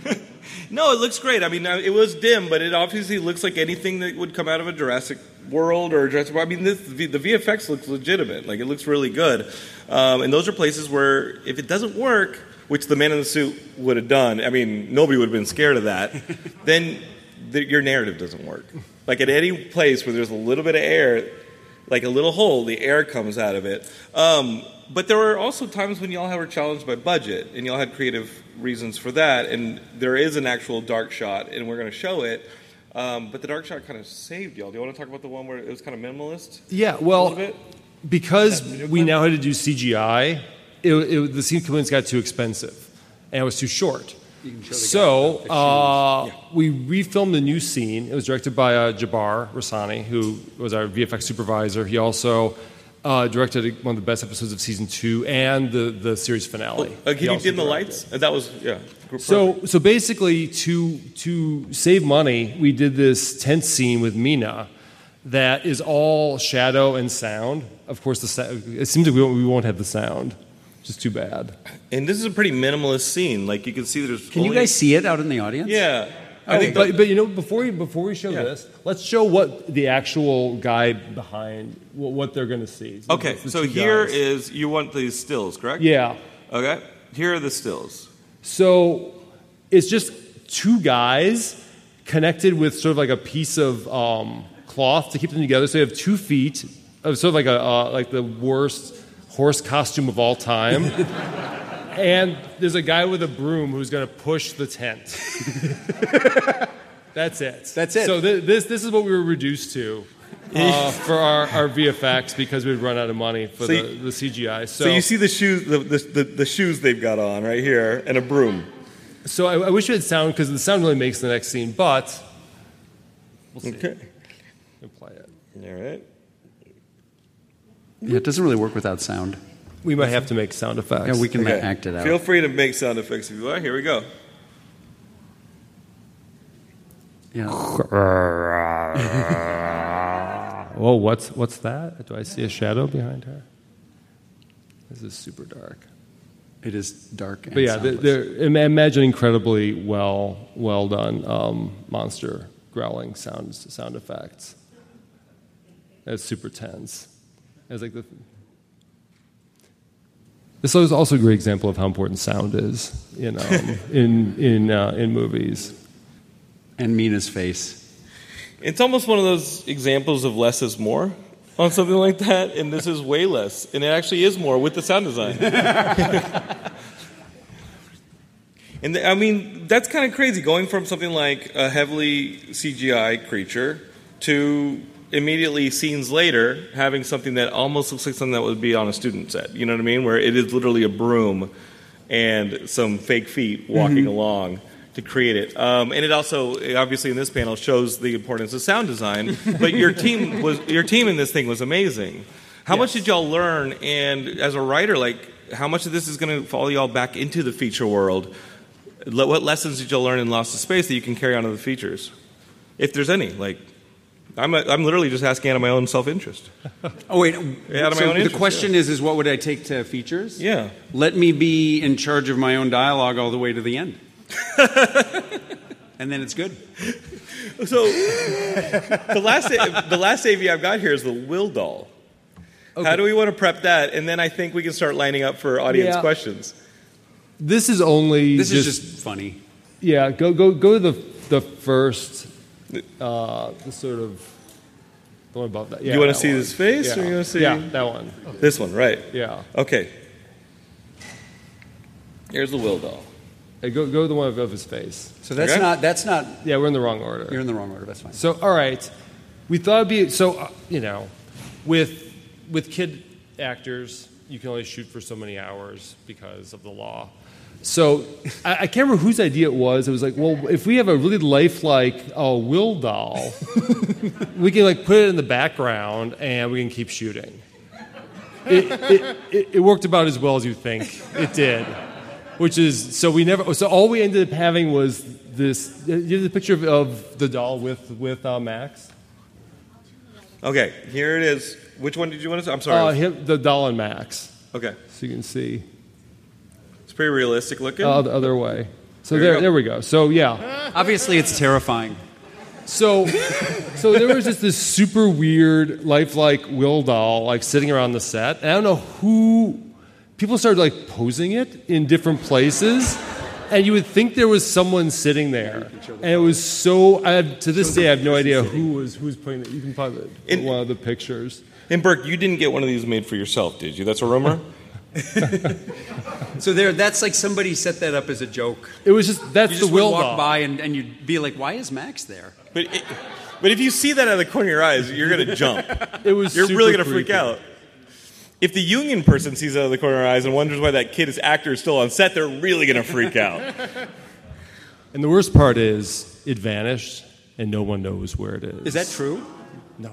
No, it looks great. I mean, uh, it was dim, but it obviously looks like anything that would come out of a Jurassic World or Jurassic Park. I mean, this, the V F X looks legitimate. Like, it looks really good. Um, and those are places where if it doesn't work, which the man in the suit would have done, I mean, nobody would have been scared of that, then the, your narrative doesn't work. Like, at any place where there's a little bit of air, like a little hole, the air comes out of it. Um, but there were also times when y'all were challenged by budget, and y'all had creative reasons for that, and there is an actual dark shot, and we're going to show it. Um, but the dark shot kind of saved y'all. Do you want to talk about the one where it was kind of minimalist? Yeah, A well, little bit? because That video we clip? now had to do C G I, it, it, the sequence got too expensive, and it was too short. You can show the So guy with the uh, shoes. we refilmed the new scene. It was directed by uh, Jabbar Rassani, who was our V F X supervisor. He also uh, directed one of the best episodes of season two and the, the series finale. Uh, He can you also dim the directed. lights? Uh, that was, yeah. Perfect. So, so basically, to to save money, we did this tent scene with Mina that is all shadow and sound. Of course, the sa- it seems like we won't, we won't have the sound, which is too bad. And this is a pretty minimalist scene. Like, you can see there's Can you only- guys see it out in the audience? Yeah. I think but, the- but you know, before we before we show Yeah. this, let's show what the actual guy behind what, what they're going to see. Okay, The so two here guys. is, you want these stills, correct? yeah. Okay, here are the stills. So it's just two guys connected with sort of like a piece of um, cloth to keep them together. So you have two feet of sort of like a uh, like the worst horse costume of all time. And there's a guy with a broom who's going to push the tent. That's it. That's it. So th- this this is what we were reduced to uh, for our, our V F X because we'd run out of money for So the, you- the C G I. So, So you see the shoes, the, the, the, the shoes they've got on right here, and a broom. so I, I wish we had sound because the sound really makes the next scene, but we'll see. Okay. We'll play it. All right. Yeah, it doesn't really work without sound. We might have to make sound effects. Yeah, we can Okay. act it out. Feel free to make sound effects if you want. Here we go. Yeah. Oh, what's what's that? Do I see a shadow behind her? This is super dark. It is dark and But yeah, they're, soundless. they're ima- imagine incredibly well well done um, monster growling sound sound effects. That's super tense. It's like the. This is also a great example of how important sound is, you know, in in uh, in movies. And Mina's face. It's almost one of those examples of less is more on something like that, and this is way less, and it actually is more with the sound design. And the, I mean, that's kind of crazy, going from something like a heavily C G I creature to immediately scenes later having something that almost looks like something that would be on a student set. You know what I mean? Where it is literally a broom and some fake feet walking along. to create it. Um, and it also, obviously, in this panel, shows the importance of sound design. But your team was your team in this thing was amazing. How yes. much did y'all learn? And as a writer, like, how much of this is going to follow y'all back into the feature world? What lessons did y'all learn in Lost in Space that you can carry on to the features, if there's any? Like, I'm a, I'm literally just asking out of my own self-interest. Oh wait, yeah, out of so my own the interest, question yeah. is, is what would I take to features? Yeah. Let me be in charge of my own dialogue all the way to the end, and then it's good. So the last the last A V I've got here is the Will doll. Okay. How do we want to prep that? And then I think we can start lining up for audience yeah. questions. This is only. This just, is just funny. Yeah, go go go to the the first, uh, the sort of the one above that. Yeah, you want to see one. his face, yeah. or you want to see? Yeah, that one. This one, right? Yeah. Okay. Here's the Will doll. Hey, go go to the one above his face. So that's okay. not that's not. Yeah, we're in the wrong order. You're in the wrong order. That's fine. So all right, we thought it'd be so uh, you know, with with kid actors, you can only shoot for so many hours because of the law. So I, I can't remember whose idea it was. It was like, well, if we have a really lifelike uh, Will doll, we can like put it in the background and we can keep shooting. It, it, it, it worked about as well as you think it did, which is so we never. So all we ended up having was this. You have the picture of, of the doll with with uh, Max. Okay, here it is. Which one did you want to say? I'm sorry. Uh, him, the doll and Max. Okay. So you can see. It's pretty realistic looking. Uh, the other way. So there, there, there we go. So yeah. Obviously, it's terrifying. So, so there was just this super weird, lifelike Will doll, like sitting around the set, and I don't know who. People started like posing it in different places, and you would think there was someone sitting there, and it was so. I have, to this day, I have no idea who was who was putting it. You can find it in one of the pictures. And Burke, you didn't get one of these made for yourself, did you? That's a rumor. So there, that's like somebody set that up as a joke. It was just that's you just the Will would walk doll. by and, and you'd be like, "Why is Max there?" But it, but if you see that out of the corner of your eyes, you're gonna jump. It was. You're super really gonna creepy. freak out. If the union person sees it out of the corner of their eyes and wonders why that kid is actor is still on set, they're really gonna freak out. And the worst part is, it vanished, and no one knows where it is. Is that true? No.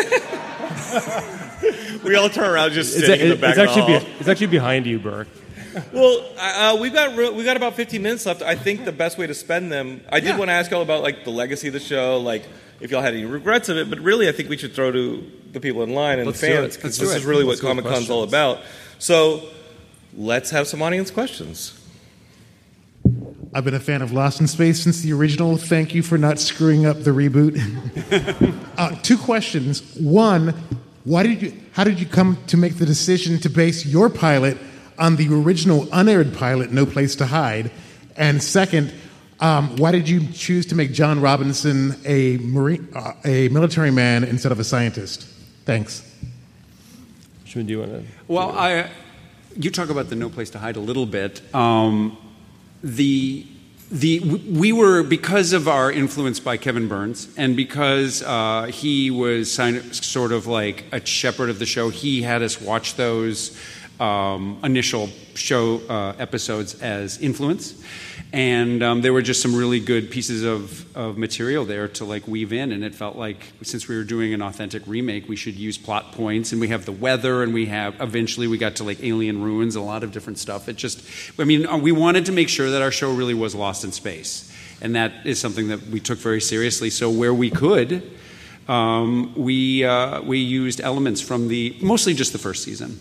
We all turn around just It's, sitting a, in the back it's of the actually hall. be, it's actually behind you, Burke. Well, uh, we've got re- we've got about fifteen minutes left. I think the best way to spend them. I did Yeah. want to ask y'all about like the legacy of the show, like if y'all had any regrets of it. But really, I think we should throw to the people in line and Let's the do fans it. because Let's this do is it. really Let's what go with Comic Con's all questions. about. So let's have some audience questions. I've been a fan of Lost in Space since the original. Thank you for not screwing up the reboot. uh, two questions. One, why did you? How did you come to make the decision to base your pilot on the original unaired pilot, No Place to Hide? And second, um, why did you choose to make John Robinson a marine, uh, a military man instead of a scientist? Thanks. Should we do it? Well, I, you talk about the No Place to Hide a little bit. Um, the the we were, because of our influence by Kevin Burns, and because uh, he was sort of like a shepherd of the show, he had us watch those um, initial show uh, episodes as influence. And um, there were just some really good pieces of, of material there to like weave in, and it felt like since we were doing an authentic remake, we should use plot points, and we have the weather, and we have eventually we got to like alien ruins, a lot of different stuff. It just, I mean, we wanted to make sure that our show really was Lost in Space, and that is something that we took very seriously. So where we could, um, we uh, we used elements from the mostly just the first season.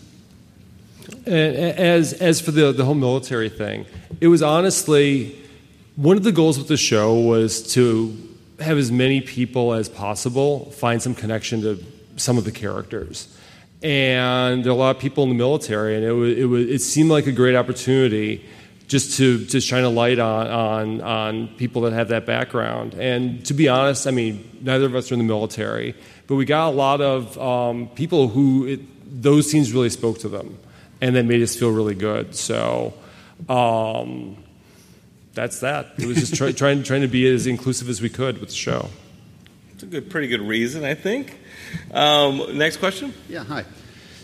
As as for the the whole military thing, it was honestly one of the goals with the show was to have as many people as possible find some connection to some of the characters, and there are a lot of people in the military, and it was, it was, it seemed like a great opportunity just to just shine a light on on on people that have that background. And to be honest, I mean, neither of us are in the military, but we got a lot of um, people who it, those scenes really spoke to them. And that made us feel really good. So um, that's that. It was just try, trying trying to be as inclusive as we could with the show. It's a good, pretty good reason, I think. Um, next question. Yeah, hi.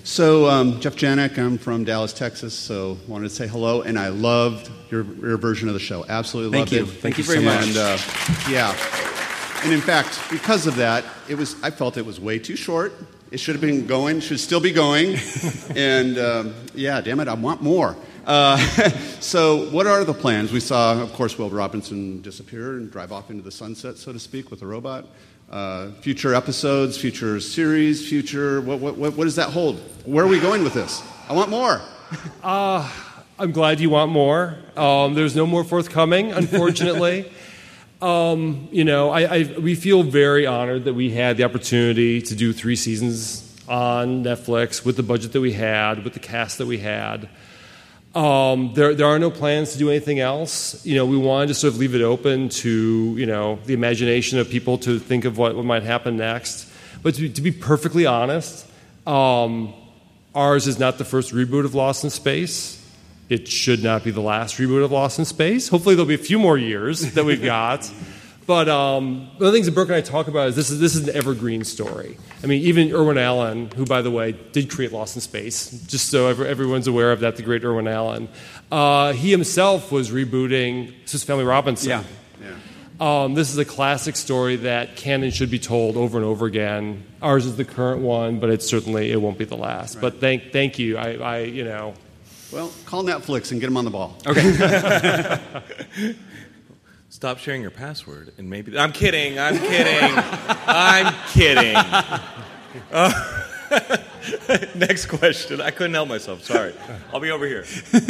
So, um, Jeff Janik, I'm from Dallas, Texas, so wanted to say hello, and I loved your, your version of the show. Absolutely Thank loved you. it. Thank, Thank you very much. And, uh, yeah. And in fact, because of that, it was I felt it was way too short. It should have been going, should still be going. And, um, yeah, damn it, I want more. Uh, so what are the plans? We saw, of course, Will Robinson disappear and drive off into the sunset, so to speak, with a robot. Uh, future episodes, future series, future, what, what, what, what does that hold? Where are we going with this? I want more. Uh, I'm glad you want more. Um, there's no more forthcoming, unfortunately. um, you know, I, I, we feel very honored that we had the opportunity to do three seasons on Netflix with the budget that we had, with the cast that we had. Um, there, there are no plans to do anything else. You know, we wanted to sort of leave it open to, you know, the imagination of people to think of what, what might happen next. But to, to be perfectly honest, um, ours is not the first reboot of Lost in Space. It should not be the last reboot of Lost in Space. Hopefully there'll be a few more years that we've got. But um, one of the things that Burke and I talk about is this is this is an evergreen story. I mean, even Irwin Allen, who, by the way, did create Lost in Space, just so every, everyone's aware of that, the great Irwin Allen, uh, he himself was rebooting Swiss Family Robinson. Yeah. yeah. Um, this is a classic story that can and should be told over and over again. Ours is the current one, but it's certainly it won't be the last. Right. But thank thank you. I, I you know. Well, call Netflix and get them on the ball. Okay. Stop sharing your password, and maybe... I'm kidding, I'm kidding, I'm kidding. Uh, next question. I couldn't help myself, sorry. I'll be over here.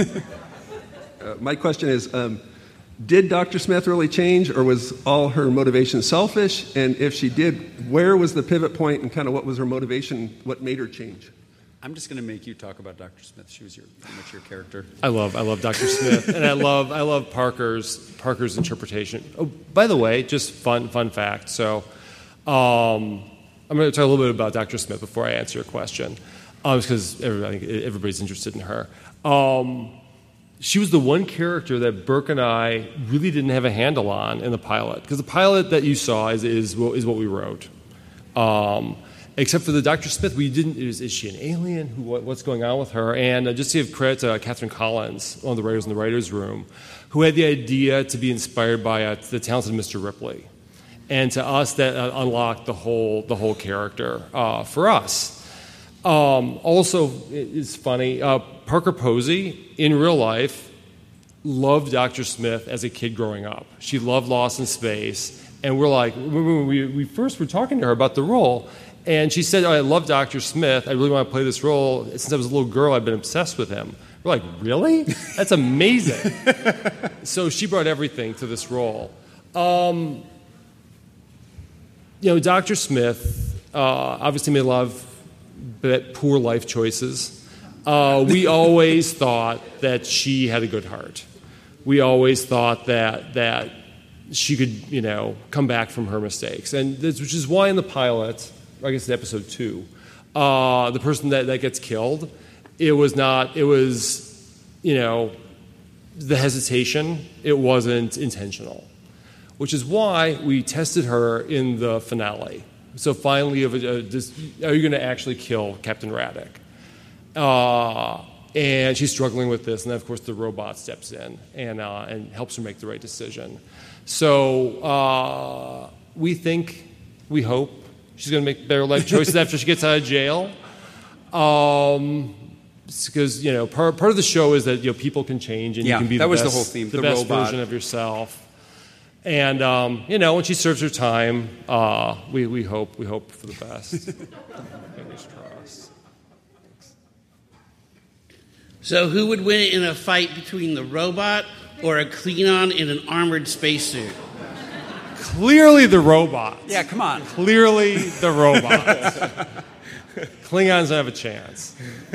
Uh, my question is, um, did Doctor Smith really change, or was all her motivation selfish? And if she did, where was the pivot point, and kind of what was her motivation, what made her change? I'm just going to make you talk about Doctor Smith. She was your, pretty much your character. I love, I love Doctor Smith, and I love, I love Parker's, Parker's interpretation. Oh, by the way, just fun, fun fact. So, um, I'm going to talk a little bit about Doctor Smith before I answer your question, um, because everybody, everybody's interested in her. Um, she was the one character that Burke and I really didn't have a handle on in the pilot, because the pilot that you saw is is, is what we wrote. Um, Except for the Doctor Smith, we didn't. Is, is she an alien? Who, what, what's going on with her? And uh, just to give credit to uh, Catherine Collins, one of the writers in the writers' room, who had the idea to be inspired by uh, the talented Mister Ripley, and to us that uh, unlocked the whole the whole character uh, for us. Um, also, it's funny. Uh, Parker Posey in real life loved Doctor Smith as a kid growing up. She loved Lost in Space, and we're like, when we, we first were talking to her about the role. And she said, oh, I love Doctor Smith. I really want to play this role. Since I was a little girl, I've been obsessed with him. We're like, really? That's amazing. So she brought everything to this role. Um, you know, Doctor Smith uh, obviously made a lot of poor life choices. Uh, we always thought that she had a good heart. We always thought that that she could, you know, come back from her mistakes. And this, which is why in the pilot... I guess it's episode two, uh, the person that, that gets killed, it was not, it was, you know, the hesitation, it wasn't intentional, which is why we tested her in the finale. So finally, of a, a, this, are you going to actually kill Captain Raddick? Uh, and she's struggling with this, and then, of course, the robot steps in and, uh, and helps her make the right decision. So uh, we think, we hope, she's going to make better life choices after she gets out of jail. Um, because, you know, part, part of the show is that, you know, people can change and yeah, you can be that the was best, the whole theme, the the best robot. version of yourself. And, um, you know, when she serves her time, uh, we, we hope we hope for the best. Fingers crossed. Thanks. So who would win in a fight between the robot or a Klingon in an armored spacesuit? Clearly the robots. Yeah, come on. Clearly the robots. Klingons don't have a chance.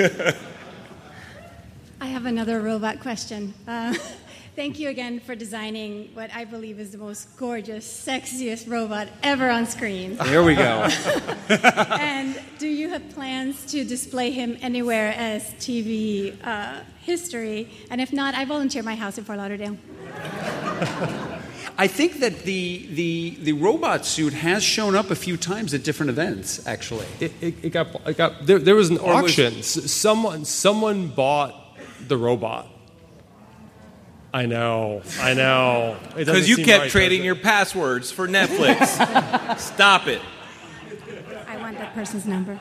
I have another robot question. Uh, thank you again for designing what I believe is the most gorgeous, sexiest robot ever on screen. There we go. And do you have plans to display him anywhere as T V uh, history? And if not, I volunteer my house in Fort Lauderdale. I think that the, the the robot suit has shown up a few times at different events. Actually, It, it, it got it got there. There was an Or was- auction. S Someone someone bought the robot. I know. I know. It doesn't Because you seem kept right, trading does your passwords for Netflix. Stop it. I want that person's number.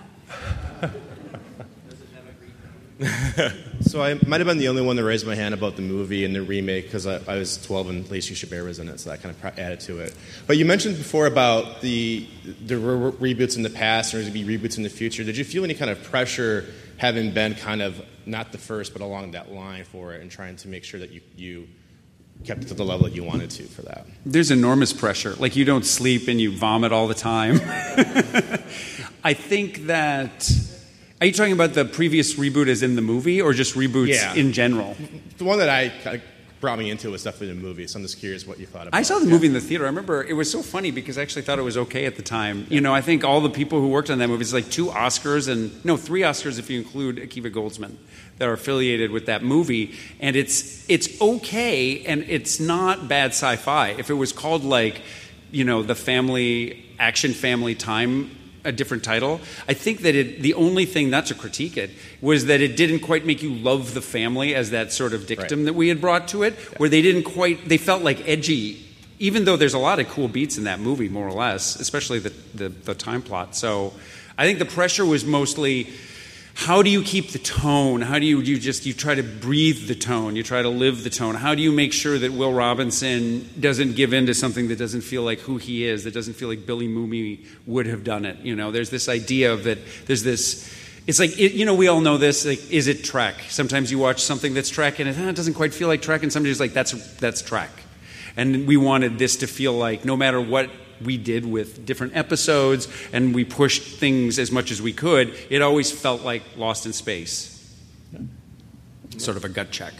So I might have been the only one that raised my hand about the movie and the remake because I, I was twelve and Lacey Chabert was in it, so that kind of added to it. But you mentioned before about the the re reboots in the past and there's going to be reboots in the future. Did you feel any kind of pressure having been kind of not the first but along that line for it and trying to make sure that you, you kept it to the level that you wanted to for that? There's enormous pressure. Like you don't sleep and you vomit all the time. I think that... Are you talking about the previous reboot as in the movie or just reboots Yeah. in general? The one that I kind of brought me into was definitely the movie, so I'm just curious what you thought about it. I saw the movie in the theater. I remember it was so funny because I actually thought it was okay at the time. You know, I think all the people who worked on that movie, it's like two Oscars and, no, three Oscars if you include Akiva Goldsman that are affiliated with that movie. And it's it's okay and it's not bad sci-fi. If it was called like, you know, the family, action family time, a different title. I think that it, the only thing, not to critique it, was that it didn't quite make you love the family as that sort of dictum Right. that we had brought to it, where they didn't quite, they felt like edgy, even though there's a lot of cool beats in that movie, more or less, especially the, the, the time plot. So I think the pressure was mostly, how do you keep the tone? How do you, you just, you try to breathe the tone, you try to live the tone. How do you make sure that Will Robinson doesn't give in to something that doesn't feel like who he is, that doesn't feel like Billy Mooney would have done it? You know, there's this idea of that, there's this, it's like, it, you know, we all know this, like, is it Trek? Sometimes you watch something that's Trek and it, ah, it doesn't quite feel like Trek, and somebody's like, that's, that's Trek. And we wanted this to feel like no matter what we did with different episodes and we pushed things as much as we could, it always felt like Lost in Space. Sort of a gut check.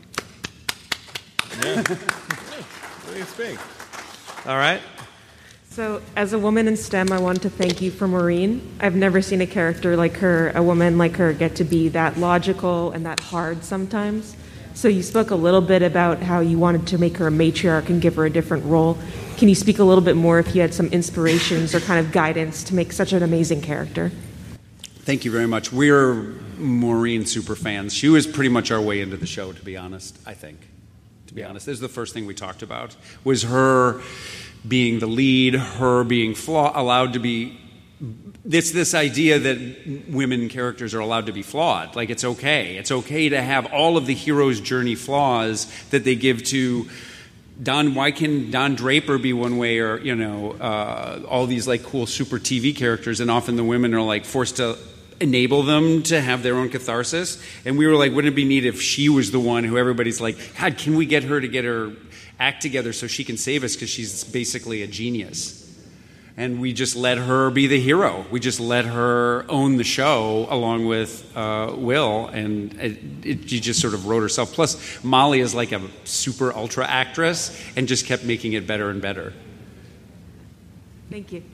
Yeah. It's big. All right. So, as a woman in STEM, I wanted to thank you for Maureen. I've never seen a character like her, a woman like her, get to be that logical and that hard sometimes. So you spoke a little bit about how you wanted to make her a matriarch and give her a different role. Can you speak a little bit more if you had some inspirations or kind of guidance to make such an amazing character? Thank you very much. We're Maureen super fans. She was pretty much our way into the show, to be honest, I think. To be honest, this is the first thing we talked about, was her being the lead, her being flaw- allowed to be... It's this idea that women characters are allowed to be flawed. Like, it's okay. It's okay to have all of the hero's journey flaws that they give to Don. Why can Don Draper be one way, or, you know, uh, all these, like, cool super T V characters, and often the women are, like, forced to enable them to have their own catharsis. And we were like, wouldn't it be neat if she was the one who everybody's like, God, can we get her to get her act together so she can save us, because she's basically a genius. And we just let her be the hero. We just let her own the show along with uh, Will, and it, it, she just sort of wrote herself. Plus, Molly is like a super ultra actress and just kept making it better and better. Thank you.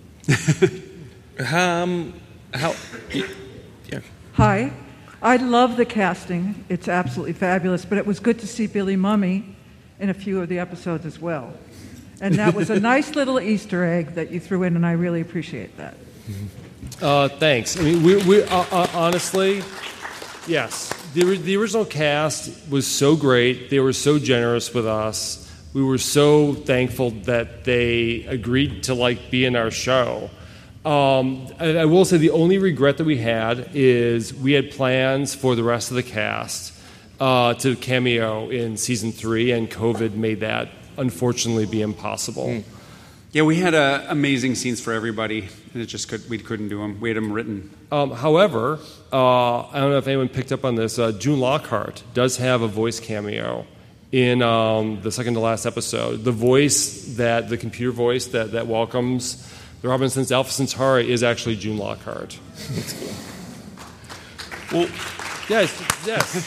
um, how? Yeah. Hi. I love the casting. It's absolutely fabulous, but it was good to see Billy Mummy in a few of the episodes as well. And that was a nice little Easter egg that you threw in, and I really appreciate that. Uh, thanks. I mean, we, we uh, uh, honestly, yes. The, the original cast was so great. They were so generous with us. We were so thankful that they agreed to like be in our show. Um, I, I will say the only regret that we had is we had plans for the rest of the cast uh, to cameo in season three, and COVID made that unfortunately be impossible. Mm. Yeah, we had uh, amazing scenes for everybody, and it just could, we couldn't do them. We had them written. Um, however, uh, I don't know if anyone picked up on this. Uh, June Lockhart does have a voice cameo in um, the second to last episode. The voice that the computer voice that that welcomes the Robinsons Alpha Centauri is actually June Lockhart. Well, yes, yes.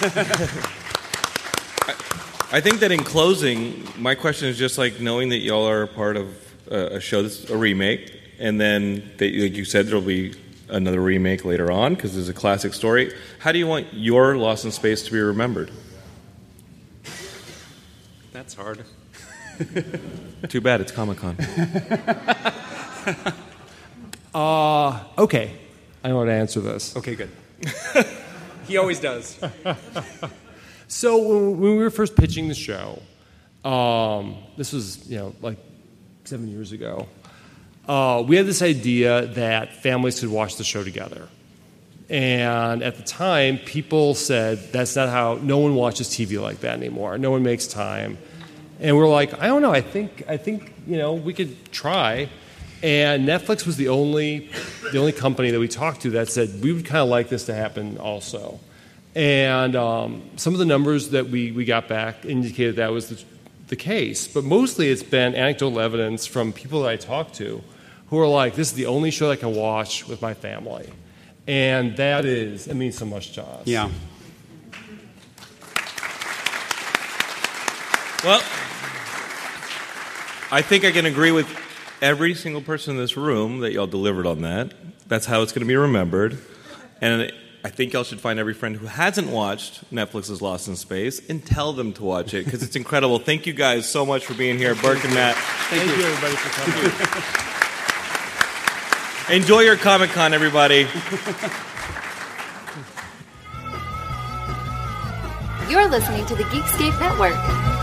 I think that in closing, my question is just like knowing that y'all are a part of a, a show that's a remake, and then they, like you said, there'll be another remake later on because it's a classic story. How do you want your Lost in Space to be remembered? That's hard. Too bad it's Comic-Con. uh, okay. I know how to answer this. Okay, good. He always does. So when we were first pitching the show, um, this was, you know, like seven years ago, uh, we had this idea that families could watch the show together. And at the time, people said that's not how, no one watches T V like that anymore. No one makes time. And we're like, I don't know, I think, I think, you know, we could try. And Netflix was the only, the only company that we talked to that said we would kind of like this to happen also. And um, some of the numbers that we, we got back indicated that was the, the case. But mostly it's been anecdotal evidence from people that I talked to who are like, this is the only show I can watch with my family. And that is, it means so much to us. Yeah. Well, I think I can agree with every single person in this room that y'all delivered on that. That's how it's going to be remembered. And I think y'all should find every friend who hasn't watched Netflix's Lost in Space and tell them to watch it, because it's incredible. Thank you guys so much for being here, Burke and Matt. Thank, Thank you. you, everybody, for coming. Enjoy your Comic-Con, everybody. You're listening to the Geekscape Network.